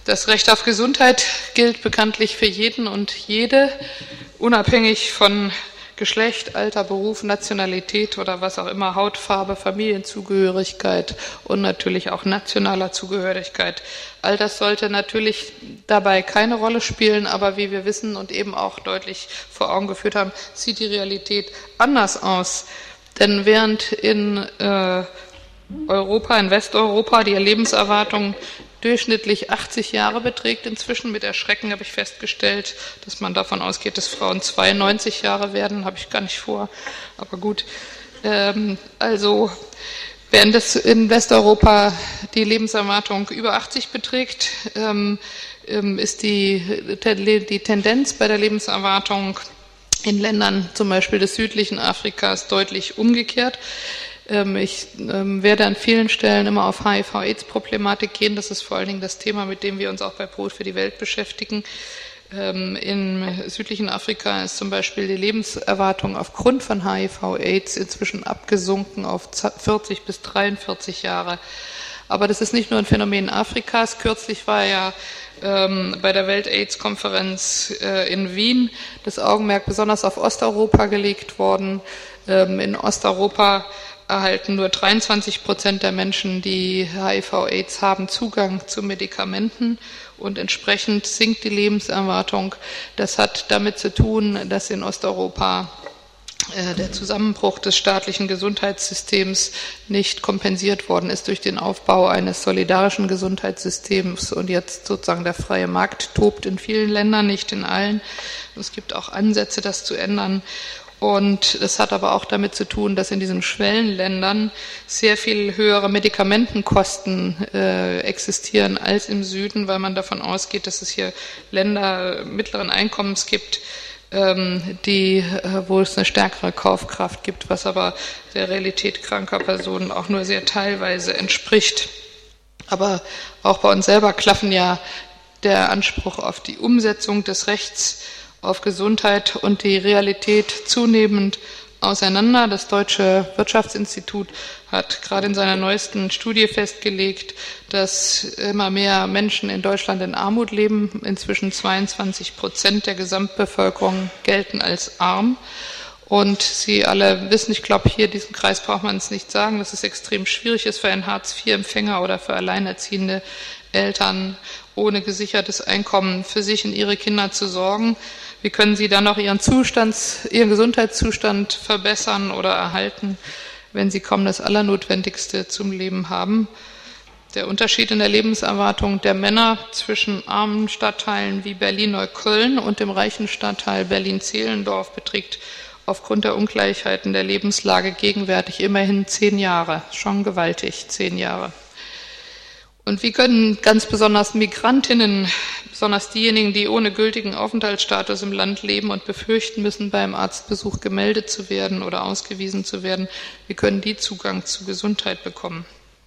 Das Recht auf Gesundheit gilt bekanntlich für jeden und jede, unabhängig von Geschlecht, Alter, Beruf, Nationalität oder was auch immer, Hautfarbe, Familienzugehörigkeit und natürlich auch nationaler Zugehörigkeit. All das sollte natürlich dabei keine Rolle spielen, aber wie wir wissen und eben auch deutlich vor Augen geführt haben, sieht die Realität anders aus. Denn während in Europa, in Westeuropa, die Lebenserwartung durchschnittlich 80 Jahre beträgt inzwischen. Mit Erschrecken habe ich festgestellt, dass man davon ausgeht, dass Frauen 92 Jahre werden. Habe ich gar nicht vor, aber gut. Also während es in Westeuropa die Lebenserwartung über 80 beträgt, ist die Tendenz bei der Lebenserwartung in Ländern zum Beispiel des südlichen Afrikas deutlich umgekehrt. Ich werde an vielen Stellen immer auf HIV-AIDS-Problematik gehen. Das ist vor allen Dingen das Thema, mit dem wir uns auch bei Brot für die Welt beschäftigen. Im südlichen Afrika ist zum Beispiel die Lebenserwartung aufgrund von HIV-AIDS inzwischen abgesunken auf 40 bis 43 Jahre. Aber das ist nicht nur ein Phänomen Afrikas. Kürzlich war ja bei der Welt-AIDS-Konferenz in Wien das Augenmerk besonders auf Osteuropa gelegt worden. In Osteuropa erhalten nur 23% der Menschen, die HIV-AIDS haben, Zugang zu Medikamenten und entsprechend sinkt die Lebenserwartung. Das hat damit zu tun, dass in Osteuropa der Zusammenbruch des staatlichen Gesundheitssystems nicht kompensiert worden ist durch den Aufbau eines solidarischen Gesundheitssystems und jetzt sozusagen der freie Markt tobt in vielen Ländern, nicht in allen. Es gibt auch Ansätze, das zu ändern. Und das hat aber auch damit zu tun, dass in diesen Schwellenländern sehr viel höhere Medikamentenkosten existieren als im Süden, weil man davon ausgeht, dass es hier Länder mittleren Einkommens gibt, wo es eine stärkere Kaufkraft gibt, was aber der Realität kranker Personen auch nur sehr teilweise entspricht. Aber auch bei uns selber klaffen ja der Anspruch auf die Umsetzung des Rechts auf Gesundheit und die Realität zunehmend auseinander. Das Deutsche Wirtschaftsinstitut hat gerade in seiner neuesten Studie festgelegt, dass immer mehr Menschen in Deutschland in Armut leben. Inzwischen 22% der Gesamtbevölkerung gelten als arm. Und Sie alle wissen, ich glaube, hier diesen Kreis braucht man es nicht sagen, dass es extrem schwierig ist für einen Hartz-IV-Empfänger oder für alleinerziehende Eltern ohne gesichertes Einkommen für sich und ihre Kinder zu sorgen. Wie können Sie dann noch Ihren Gesundheitszustand verbessern oder erhalten, wenn Sie kaum das Allernotwendigste zum Leben haben? Der Unterschied in der Lebenserwartung der Männer zwischen armen Stadtteilen wie Berlin-Neukölln und dem reichen Stadtteil Berlin-Zehlendorf beträgt aufgrund der Ungleichheiten der Lebenslage gegenwärtig immerhin 10 Jahre. Schon gewaltig, 10 Jahre. Und wie können ganz besonders Migrantinnen, besonders diejenigen, die ohne gültigen Aufenthaltsstatus im Land leben und befürchten müssen, beim Arztbesuch gemeldet zu werden oder ausgewiesen zu werden, wie können die Zugang zu Gesundheit bekommen?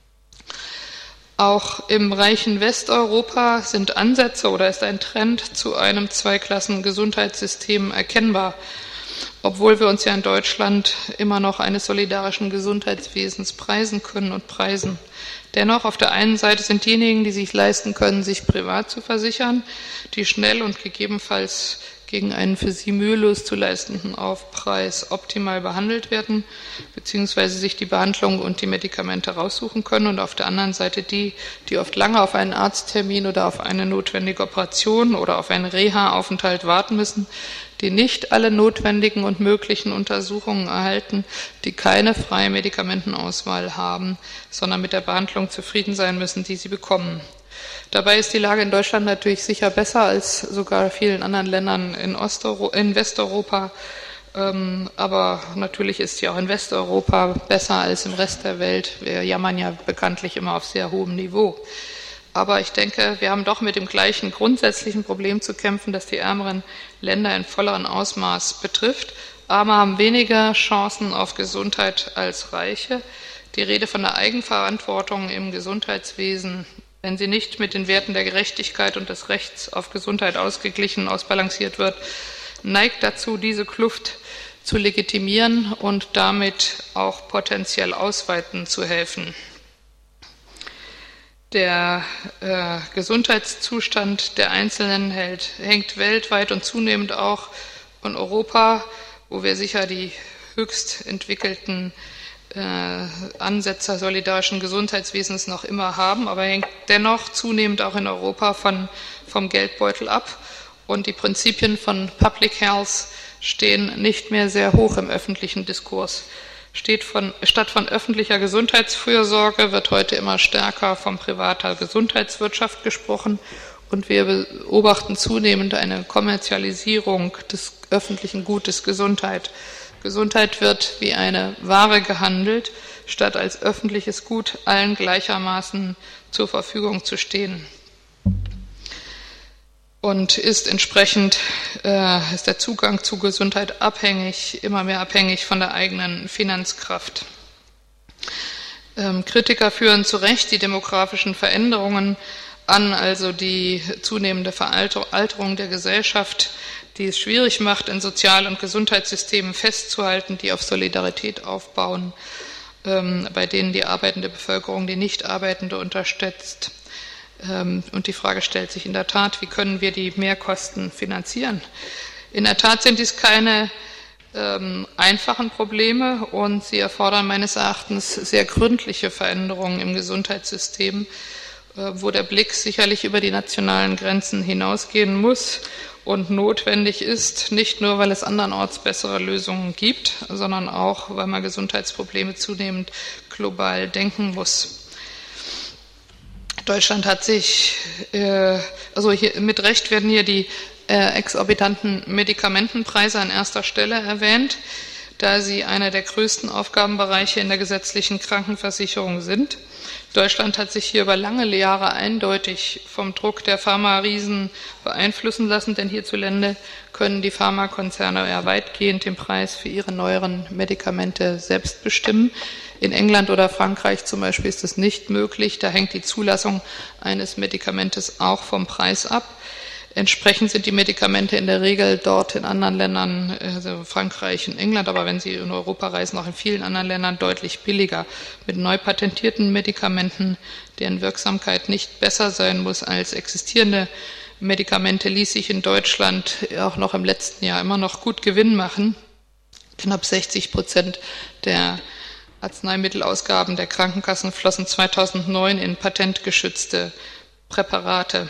Auch im reichen Westeuropa sind Ansätze oder ist ein Trend zu einem Zweiklassen-Gesundheitssystem erkennbar, obwohl wir uns ja in Deutschland immer noch eines solidarischen Gesundheitswesens preisen können und preisen. Dennoch, auf der einen Seite sind diejenigen, die sich leisten können, sich privat zu versichern, die schnell und gegebenenfalls gegen einen für sie mühelos zu leistenden Aufpreis optimal behandelt werden, beziehungsweise sich die Behandlung und die Medikamente raussuchen können. Und auf der anderen Seite die oft lange auf einen Arzttermin oder auf eine notwendige Operation oder auf einen Reha-Aufenthalt warten müssen, die nicht alle notwendigen und möglichen Untersuchungen erhalten, die keine freie Medikamentenauswahl haben, sondern mit der Behandlung zufrieden sein müssen, die sie bekommen. Dabei ist die Lage in Deutschland natürlich sicher besser als sogar vielen anderen Ländern in Westeuropa. Aber natürlich ist sie auch in Westeuropa besser als im Rest der Welt. Wir jammern ja bekanntlich immer auf sehr hohem Niveau. Aber ich denke, wir haben doch mit dem gleichen grundsätzlichen Problem zu kämpfen, das die ärmeren Länder in volleren Ausmaß betrifft. Arme haben weniger Chancen auf Gesundheit als Reiche. Die Rede von der Eigenverantwortung im Gesundheitswesen, wenn sie nicht mit den Werten der Gerechtigkeit und des Rechts auf Gesundheit ausgeglichen, ausbalanciert wird, neigt dazu, diese Kluft zu legitimieren und damit auch potenziell ausweiten zu helfen. Der Gesundheitszustand der Einzelnen hängt weltweit und zunehmend auch in Europa, wo wir sicher die höchst entwickelten Ansätze solidarischen Gesundheitswesens noch immer haben, aber hängt dennoch zunehmend auch in Europa vom Geldbeutel ab. Und die Prinzipien von Public Health stehen nicht mehr sehr hoch im öffentlichen Diskurs. Statt von öffentlicher Gesundheitsfürsorge wird heute immer stärker von privater Gesundheitswirtschaft gesprochen und wir beobachten zunehmend eine Kommerzialisierung des öffentlichen Gutes Gesundheit. Gesundheit wird wie eine Ware gehandelt, statt als öffentliches Gut allen gleichermaßen zur Verfügung zu stehen. Und ist entsprechend ist der Zugang zu Gesundheit immer mehr abhängig von der eigenen Finanzkraft. Kritiker führen zu Recht die demografischen Veränderungen an, also die zunehmende Veralterung der Gesellschaft, die es schwierig macht, in Sozial- und Gesundheitssystemen festzuhalten, die auf Solidarität aufbauen, bei denen die arbeitende Bevölkerung die Nicht-Arbeitende unterstützt. Und die Frage stellt sich in der Tat, wie können wir die Mehrkosten finanzieren? In der Tat sind dies keine einfachen Probleme und sie erfordern meines Erachtens sehr gründliche Veränderungen im Gesundheitssystem, wo der Blick sicherlich über die nationalen Grenzen hinausgehen muss und notwendig ist, nicht nur, weil es andernorts bessere Lösungen gibt, sondern auch, weil man Gesundheitsprobleme zunehmend global denken muss. Deutschland hat sich, hier, mit Recht werden hier die exorbitanten Medikamentenpreise an erster Stelle erwähnt, da sie einer der größten Aufgabenbereiche in der gesetzlichen Krankenversicherung sind. Deutschland hat sich hier über lange Jahre eindeutig vom Druck der Pharma-Riesen beeinflussen lassen, denn hierzulande können die Pharmakonzerne ja weitgehend den Preis für ihre neueren Medikamente selbst bestimmen. In England oder Frankreich zum Beispiel ist das nicht möglich. Da hängt die Zulassung eines Medikamentes auch vom Preis ab. Entsprechend sind die Medikamente in der Regel dort in anderen Ländern, also Frankreich und England, aber wenn Sie in Europa reisen, auch in vielen anderen Ländern deutlich billiger. Mit neu patentierten Medikamenten, deren Wirksamkeit nicht besser sein muss als existierende Medikamente, ließ sich in Deutschland auch noch im letzten Jahr immer noch gut Gewinn machen. Knapp 60% der Arzneimittelausgaben der Krankenkassen flossen 2009 in patentgeschützte Präparate.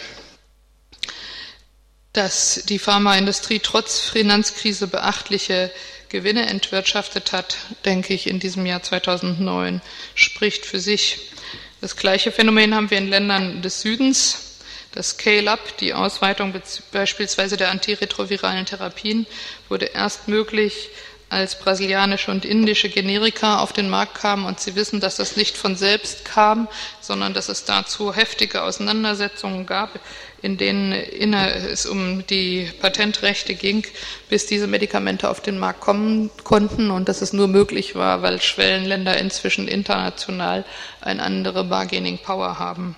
Dass die Pharmaindustrie trotz Finanzkrise beachtliche Gewinne entwirtschaftet hat, denke ich, in diesem Jahr 2009 spricht für sich. Das gleiche Phänomen haben wir in Ländern des Südens. Das Scale-up, die Ausweitung beispielsweise der antiretroviralen Therapien, wurde erst möglich, als brasilianische und indische Generika auf den Markt kamen. Und Sie wissen, dass das nicht von selbst kam, sondern dass es dazu heftige Auseinandersetzungen gab, in denen es um die Patentrechte ging, bis diese Medikamente auf den Markt kommen konnten und dass es nur möglich war, weil Schwellenländer inzwischen international eine andere Bargaining Power haben.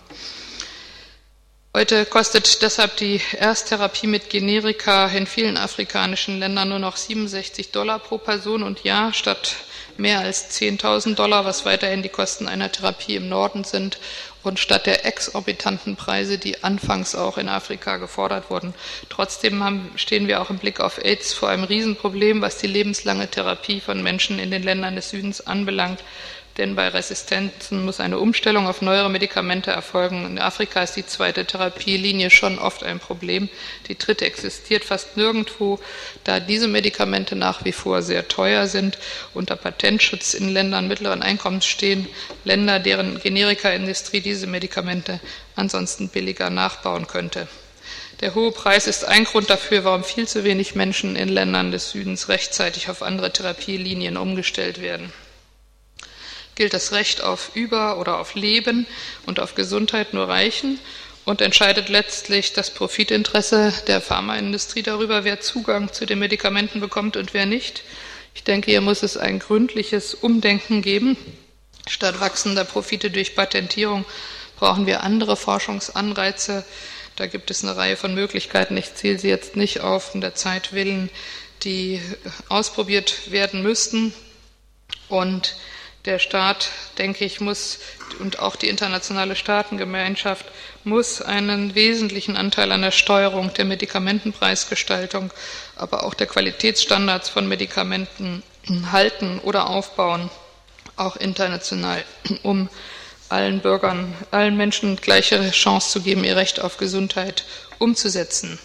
Heute kostet deshalb die Ersttherapie mit Generika in vielen afrikanischen Ländern nur noch $67 pro Person und Jahr statt mehr als $10.000, was weiterhin die Kosten einer Therapie im Norden sind und statt der exorbitanten Preise, die anfangs auch in Afrika gefordert wurden. Trotzdem stehen wir auch im Blick auf AIDS vor einem Riesenproblem, was die lebenslange Therapie von Menschen in den Ländern des Südens anbelangt. Denn bei Resistenzen muss eine Umstellung auf neuere Medikamente erfolgen. In Afrika ist die zweite Therapielinie schon oft ein Problem. Die dritte existiert fast nirgendwo, da diese Medikamente nach wie vor sehr teuer sind, unter Patentschutz in Ländern mittleren Einkommens stehen, Länder, deren Generikaindustrie diese Medikamente ansonsten billiger nachbauen könnte. Der hohe Preis ist ein Grund dafür, warum viel zu wenig Menschen in Ländern des Südens rechtzeitig auf andere Therapielinien umgestellt werden. Gilt das Recht auf oder auf Leben und auf Gesundheit nur Reichen und entscheidet letztlich das Profitinteresse der Pharmaindustrie darüber, wer Zugang zu den Medikamenten bekommt und wer nicht. Ich denke, hier muss es ein gründliches Umdenken geben. Statt wachsender Profite durch Patentierung brauchen wir andere Forschungsanreize. Da gibt es eine Reihe von Möglichkeiten. Ich zähle sie jetzt nicht auf, um der Zeit willen, die ausprobiert werden müssten und Der Staat, denke ich, muss und auch die internationale Staatengemeinschaft muss einen wesentlichen Anteil an der Steuerung der Medikamentenpreisgestaltung, aber auch der Qualitätsstandards von Medikamenten halten oder aufbauen, auch international, um allen Bürgern, allen Menschen gleiche Chance zu geben, ihr Recht auf Gesundheit umzusetzen.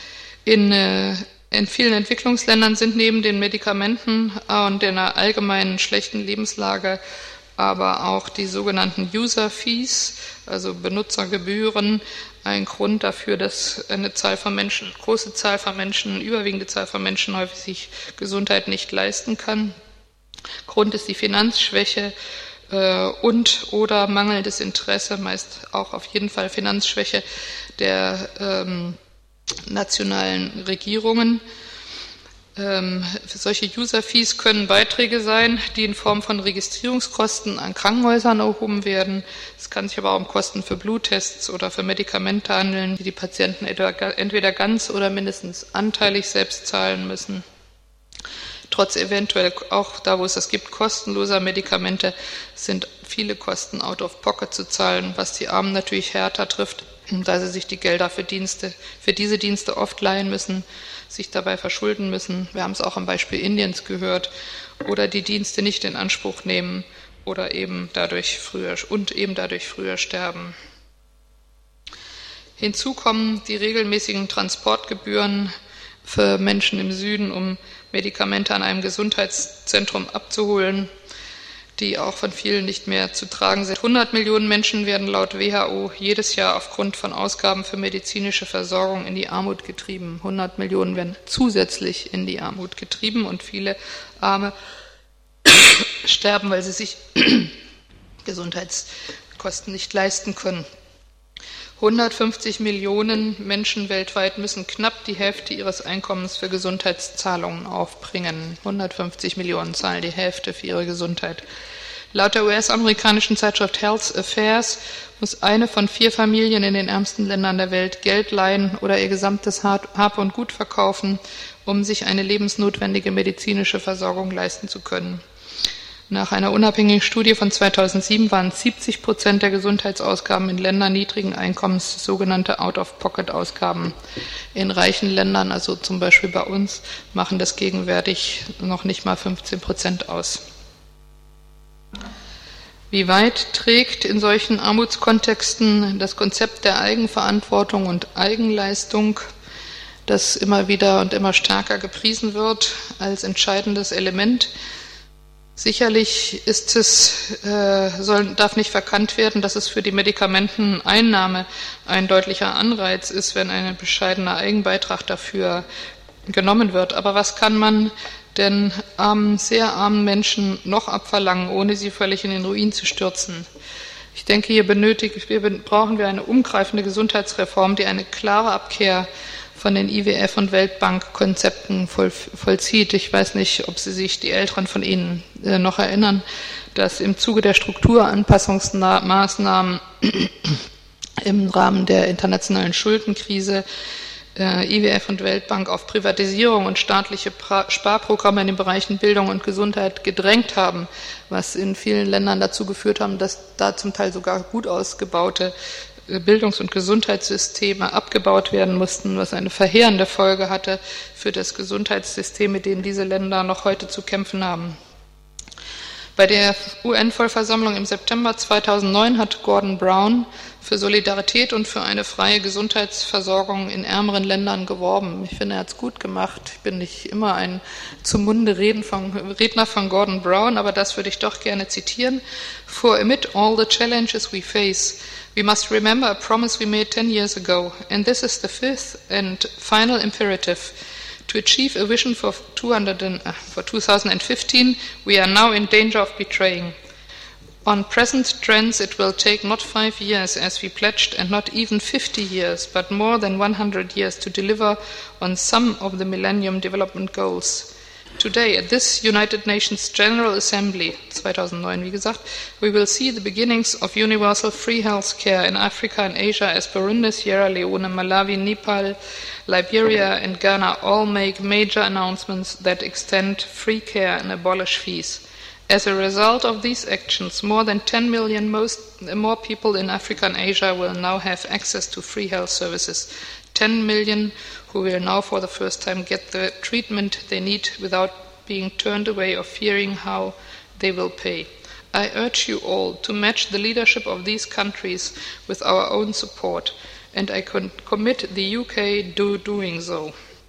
In vielen Entwicklungsländern sind neben den Medikamenten und der allgemeinen schlechten Lebenslage aber auch die sogenannten User Fees, also Benutzergebühren, ein Grund dafür, dass eine große Zahl von Menschen, überwiegende Zahl von Menschen häufig sich Gesundheit nicht leisten kann. Grund ist die Finanzschwäche und oder mangelndes Interesse, meist auch auf jeden Fall Finanzschwäche der nationalen Regierungen. Solche User-Fees können Beiträge sein, die in Form von Registrierungskosten an Krankenhäusern erhoben werden. Es kann sich aber auch um Kosten für Bluttests oder für Medikamente handeln, die die Patienten entweder ganz oder mindestens anteilig selbst zahlen müssen. Trotz eventuell auch da, wo es das gibt, kostenloser Medikamente, sind viele Kosten out of pocket zu zahlen, was die Armen natürlich härter trifft, da sie sich die Gelder für diese Dienste oft leihen müssen, sich dabei verschulden müssen. Wir haben es auch am Beispiel Indiens gehört, oder die Dienste nicht in Anspruch nehmen oder eben dadurch früher sterben. Hinzu kommen die regelmäßigen Transportgebühren für Menschen im Süden, um Medikamente an einem Gesundheitszentrum abzuholen, die auch von vielen nicht mehr zu tragen sind. 100 Millionen Menschen werden laut WHO jedes Jahr aufgrund von Ausgaben für medizinische Versorgung in die Armut getrieben. 100 Millionen werden zusätzlich in die Armut getrieben und viele Arme sterben, weil sie sich Gesundheitskosten nicht leisten können. 150 Millionen Menschen weltweit müssen knapp die Hälfte ihres Einkommens für Gesundheitszahlungen aufbringen. 150 Millionen zahlen die Hälfte für ihre Gesundheit. Laut der US-amerikanischen Zeitschrift Health Affairs muss eine von 4 Familien in den ärmsten Ländern der Welt Geld leihen oder ihr gesamtes Hab und Gut verkaufen, um sich eine lebensnotwendige medizinische Versorgung leisten zu können. Nach einer unabhängigen Studie von 2007 waren 70% der Gesundheitsausgaben in Ländern niedrigen Einkommens sogenannte Out-of-Pocket-Ausgaben. In reichen Ländern, also zum Beispiel bei uns, machen das gegenwärtig noch nicht mal 15% aus. Wie weit trägt in solchen Armutskontexten das Konzept der Eigenverantwortung und Eigenleistung, das immer wieder und immer stärker gepriesen wird als entscheidendes Element? Sicherlich darf nicht verkannt werden, dass es für die Medikamenteneinnahme ein deutlicher Anreiz ist, wenn ein bescheidener Eigenbeitrag dafür genommen wird. Aber was kann man denn sehr armen Menschen noch abverlangen, ohne sie völlig in den Ruin zu stürzen? Ich denke, hier brauchen wir eine umgreifende Gesundheitsreform, die eine klare Abkehr von den IWF- und Weltbankkonzepten vollzieht. Ich weiß nicht, ob die Älteren von Ihnen noch erinnern, dass im Zuge der Strukturanpassungsmaßnahmen im Rahmen der internationalen Schuldenkrise IWF und Weltbank auf Privatisierung und staatliche Sparprogramme in den Bereichen Bildung und Gesundheit gedrängt haben, was in vielen Ländern dazu geführt haben, dass da zum Teil sogar gut ausgebaute Bildungs- und Gesundheitssysteme abgebaut werden mussten, was eine verheerende Folge hatte für das Gesundheitssystem, mit dem diese Länder noch heute zu kämpfen haben. Bei der UN-Vollversammlung im September 2009 hat Gordon Brown für Solidarität und für eine freie Gesundheitsversorgung in ärmeren Ländern geworben. Ich finde, er hat es gut gemacht. Ich bin nicht immer ein zum Munde Redner von Gordon Brown, aber das würde ich doch gerne zitieren. For amid all the challenges we face, we must remember a promise we made 10 years ago, and this is the fifth and final imperative. To achieve a vision for 2015, we are now in danger of betraying. On present trends, it will take not 5 years as we pledged, and not even 50 years, but more than 100 years to deliver on some of the Millennium Development Goals. Today, at this United Nations General Assembly, 2009 wie gesagt, we will see the beginnings of universal free health care in Africa and Asia as Burundi, Sierra Leone, Malawi, Nepal, Liberia and Ghana all make major announcements that extend free care and abolish fees. As a result of these actions, more than 10 million more people in Africa and Asia will now have access to free health services. 10 million who will now for the first time get the treatment they need without being turned away or fearing how they will pay. I urge you all to match the leadership of these countries with our own support, and I commit the UK to doing so.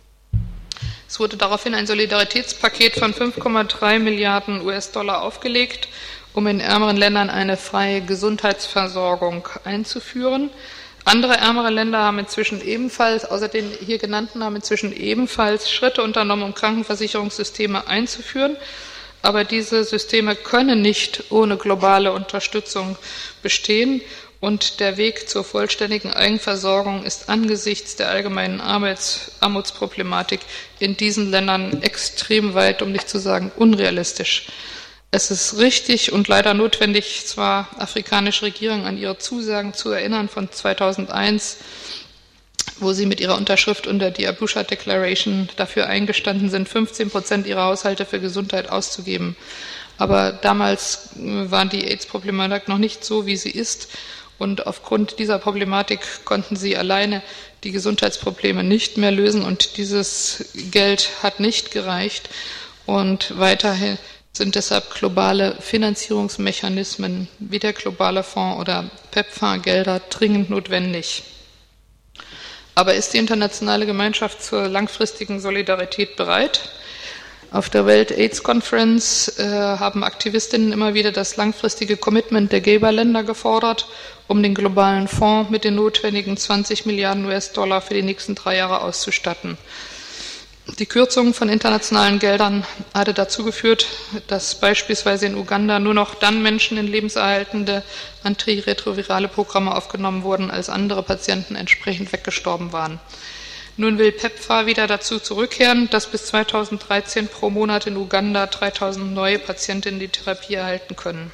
Es wurde daraufhin ein Solidaritätspaket von 5,3 Milliarden US-Dollar aufgelegt, um in ärmeren Ländern eine freie Gesundheitsversorgung einzuführen. Andere ärmere Länder haben inzwischen ebenfalls, außer den hier genannten, haben inzwischen ebenfalls Schritte unternommen, um Krankenversicherungssysteme einzuführen. Aber diese Systeme können nicht ohne globale Unterstützung bestehen. Und der Weg zur vollständigen Eigenversorgung ist angesichts der allgemeinen Armutsproblematik in diesen Ländern extrem weit, um nicht zu sagen unrealistisch. Es ist richtig und leider notwendig, zwar afrikanische Regierungen an ihre Zusagen zu erinnern von 2001, wo sie mit ihrer Unterschrift unter die Arusha Declaration dafür eingestanden sind, 15% ihrer Haushalte für Gesundheit auszugeben. Aber damals war die AIDS-Problematik noch nicht so, wie sie ist. Und aufgrund dieser Problematik konnten sie alleine die Gesundheitsprobleme nicht mehr lösen. Und dieses Geld hat nicht gereicht. Und weiterhin sind deshalb globale Finanzierungsmechanismen wie der Globale Fonds oder PEPFAR-Gelder dringend notwendig. Aber ist die internationale Gemeinschaft zur langfristigen Solidarität bereit? Auf der Welt-AIDS-Conference haben Aktivistinnen immer wieder das langfristige Commitment der Geberländer gefordert, um den globalen Fonds mit den notwendigen 20 Milliarden US-Dollar für die nächsten 3 Jahre auszustatten. Die Kürzung von internationalen Geldern hatte dazu geführt, dass beispielsweise in Uganda nur noch dann Menschen in lebenserhaltende antiretrovirale Programme aufgenommen wurden, als andere Patienten entsprechend weggestorben waren. Nun will PEPFAR wieder dazu zurückkehren, dass bis 2013 pro Monat in Uganda 3000 neue Patientinnen die Therapie erhalten können.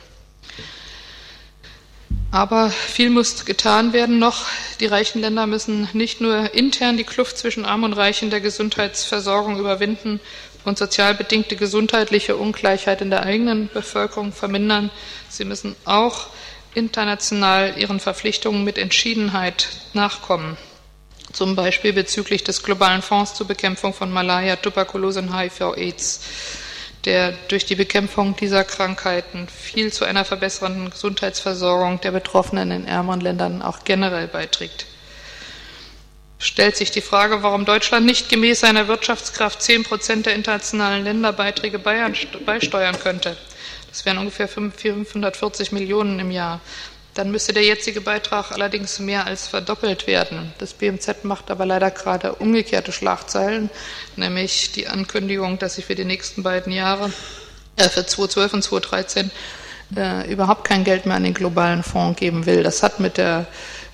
Aber viel muss getan werden noch. Die reichen Länder müssen nicht nur intern die Kluft zwischen Arm und Reich in der Gesundheitsversorgung überwinden und sozial bedingte gesundheitliche Ungleichheit in der eigenen Bevölkerung vermindern. Sie müssen auch international ihren Verpflichtungen mit Entschiedenheit nachkommen. Zum Beispiel bezüglich des globalen Fonds zur Bekämpfung von Malaria, Tuberkulose und HIV-AIDS, der durch die Bekämpfung dieser Krankheiten viel zu einer verbessernden Gesundheitsversorgung der Betroffenen in ärmeren Ländern auch generell beiträgt. Stellt sich die Frage, warum Deutschland nicht gemäß seiner Wirtschaftskraft 10% der internationalen Länderbeiträge beisteuern könnte. Das wären ungefähr 540 Millionen im Jahr. Dann müsste der jetzige Beitrag allerdings mehr als verdoppelt werden. Das BMZ macht aber leider gerade umgekehrte Schlagzeilen, nämlich die Ankündigung, dass sie für die nächsten beiden Jahre, für 2012 und 2013, überhaupt kein Geld mehr an den globalen Fonds geben will. Das hat mit dem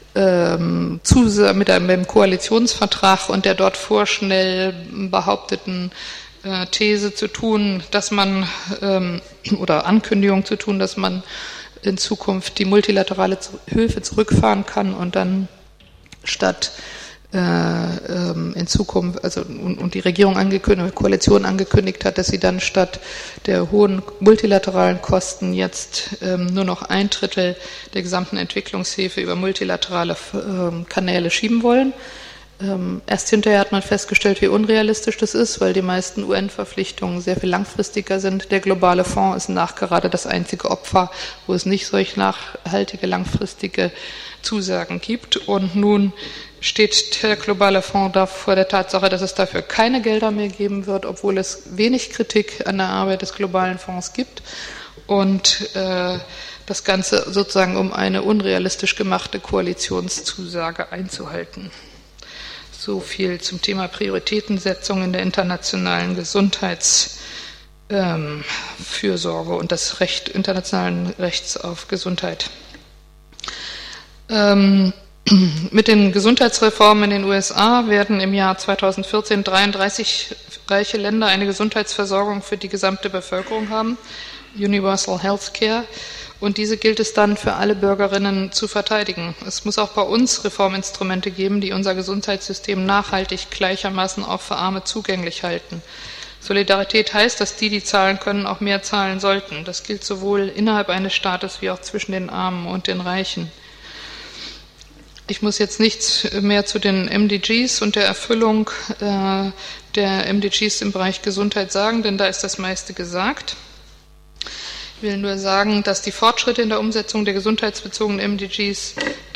Koalitionsvertrag und der dort vorschnell behaupteten These zu tun, dass man, oder Ankündigung zu tun, dass man in Zukunft die multilaterale Hilfe zurückfahren kann und dann statt in Zukunft, also und die Regierung Koalition angekündigt hat, dass sie dann statt der hohen multilateralen Kosten jetzt nur noch 1/3 der gesamten Entwicklungshilfe über multilaterale Kanäle schieben wollen. Erst hinterher hat man festgestellt, wie unrealistisch das ist, weil die meisten UN-Verpflichtungen sehr viel langfristiger sind. Der globale Fonds ist nachgerade das einzige Opfer, wo es nicht solch nachhaltige, langfristige Zusagen gibt. Und nun steht der globale Fonds da vor der Tatsache, dass es dafür keine Gelder mehr geben wird, obwohl es wenig Kritik an der Arbeit des globalen Fonds gibt. Und das Ganze sozusagen um eine unrealistisch gemachte Koalitionszusage einzuhalten. So viel zum Thema Prioritätensetzung in der internationalen Gesundheitsfürsorge und das internationalen Rechts auf Gesundheit. Mit den Gesundheitsreformen in den USA werden im Jahr 2014 33 reiche Länder eine Gesundheitsversorgung für die gesamte Bevölkerung haben, Universal Healthcare. Und diese gilt es dann für alle Bürgerinnen zu verteidigen. Es muss auch bei uns Reforminstrumente geben, die unser Gesundheitssystem nachhaltig gleichermaßen auch für Arme zugänglich halten. Solidarität heißt, dass die zahlen können, auch mehr zahlen sollten. Das gilt sowohl innerhalb eines Staates wie auch zwischen den Armen und den Reichen. Ich muss jetzt nichts mehr zu den MDGs und der Erfüllung der MDGs im Bereich Gesundheit sagen, denn da ist das meiste gesagt. Ich will nur sagen, dass die Fortschritte in der Umsetzung der gesundheitsbezogenen MDGs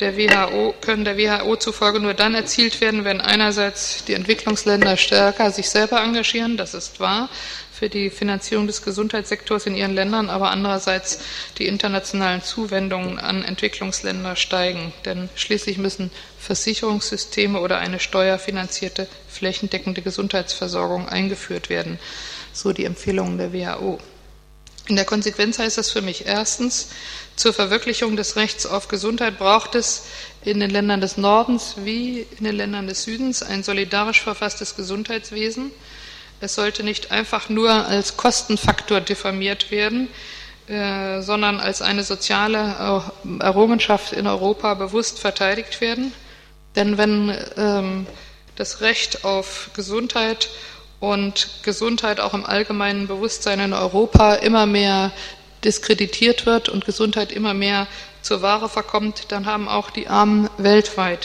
können der WHO zufolge nur dann erzielt werden, wenn einerseits die Entwicklungsländer stärker sich selber engagieren, das ist wahr, für die Finanzierung des Gesundheitssektors in ihren Ländern, aber andererseits die internationalen Zuwendungen an Entwicklungsländer steigen. Denn schließlich müssen Versicherungssysteme oder eine steuerfinanzierte flächendeckende Gesundheitsversorgung eingeführt werden, so die Empfehlungen der WHO. In der Konsequenz heißt das für mich erstens, zur Verwirklichung des Rechts auf Gesundheit braucht es in den Ländern des Nordens wie in den Ländern des Südens ein solidarisch verfasstes Gesundheitswesen. Es sollte nicht einfach nur als Kostenfaktor diffamiert werden, sondern als eine soziale Errungenschaft in Europa bewusst verteidigt werden. Denn wenn das Recht auf Gesundheit und Gesundheit auch im allgemeinen Bewusstsein in Europa immer mehr diskreditiert wird und Gesundheit immer mehr zur Ware verkommt, dann haben auch die Armen weltweit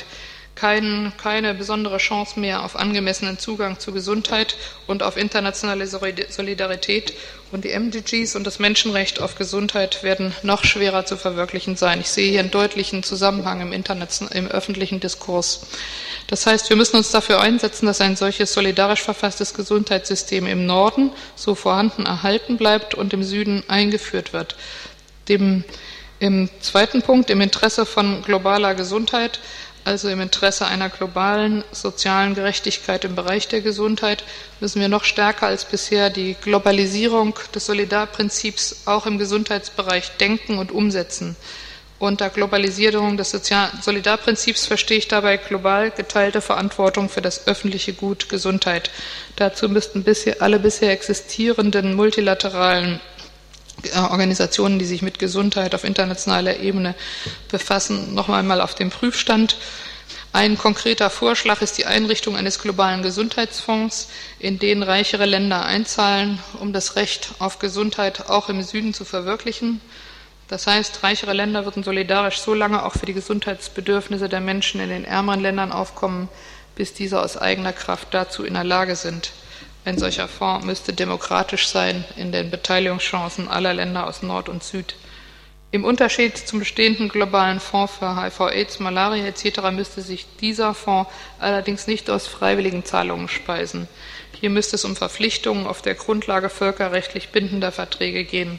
keine besondere Chance mehr auf angemessenen Zugang zu Gesundheit und auf internationale Solidarität. Und die MDGs und das Menschenrecht auf Gesundheit werden noch schwerer zu verwirklichen sein. Ich sehe hier einen deutlichen Zusammenhang im öffentlichen Diskurs. Das heißt, wir müssen uns dafür einsetzen, dass ein solches solidarisch verfasstes Gesundheitssystem im Norden so vorhanden erhalten bleibt und im Süden eingeführt wird. Im zweiten Punkt, im Interesse von globaler Gesundheit, also im Interesse einer globalen sozialen Gerechtigkeit im Bereich der Gesundheit, müssen wir noch stärker als bisher die Globalisierung des Solidarprinzips auch im Gesundheitsbereich denken und umsetzen. Unter Globalisierung des Solidarprinzips verstehe ich dabei global geteilte Verantwortung für das öffentliche Gut Gesundheit. Dazu müssten alle bisher existierenden multilateralen Organisationen, die sich mit Gesundheit auf internationaler Ebene befassen, noch einmal auf dem Prüfstand. Ein konkreter Vorschlag ist die Einrichtung eines globalen Gesundheitsfonds, in den reichere Länder einzahlen, um das Recht auf Gesundheit auch im Süden zu verwirklichen. Das heißt, reichere Länder würden solidarisch so lange auch für die Gesundheitsbedürfnisse der Menschen in den ärmeren Ländern aufkommen, bis diese aus eigener Kraft dazu in der Lage sind. Ein solcher Fonds müsste demokratisch sein in den Beteiligungschancen aller Länder aus Nord und Süd. Im Unterschied zum bestehenden globalen Fonds für HIV, AIDS, Malaria etc. müsste sich dieser Fonds allerdings nicht aus freiwilligen Zahlungen speisen. Hier müsste es um Verpflichtungen auf der Grundlage völkerrechtlich bindender Verträge gehen.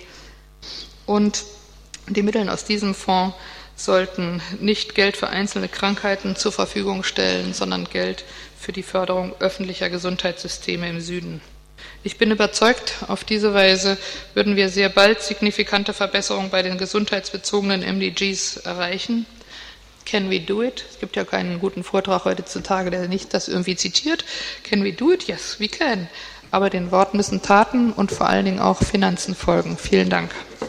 Und die Mittel aus diesem Fonds sollten nicht Geld für einzelne Krankheiten zur Verfügung stellen, sondern Geld für die Förderung öffentlicher Gesundheitssysteme im Süden. Ich bin überzeugt, auf diese Weise würden wir sehr bald signifikante Verbesserungen bei den gesundheitsbezogenen MDGs erreichen. Can we do it? Es gibt ja keinen guten Vortrag heutzutage, der nicht das irgendwie zitiert. Can we do it? Yes, we can. Aber den Worten müssen Taten und vor allen Dingen auch Finanzen folgen. Vielen Dank.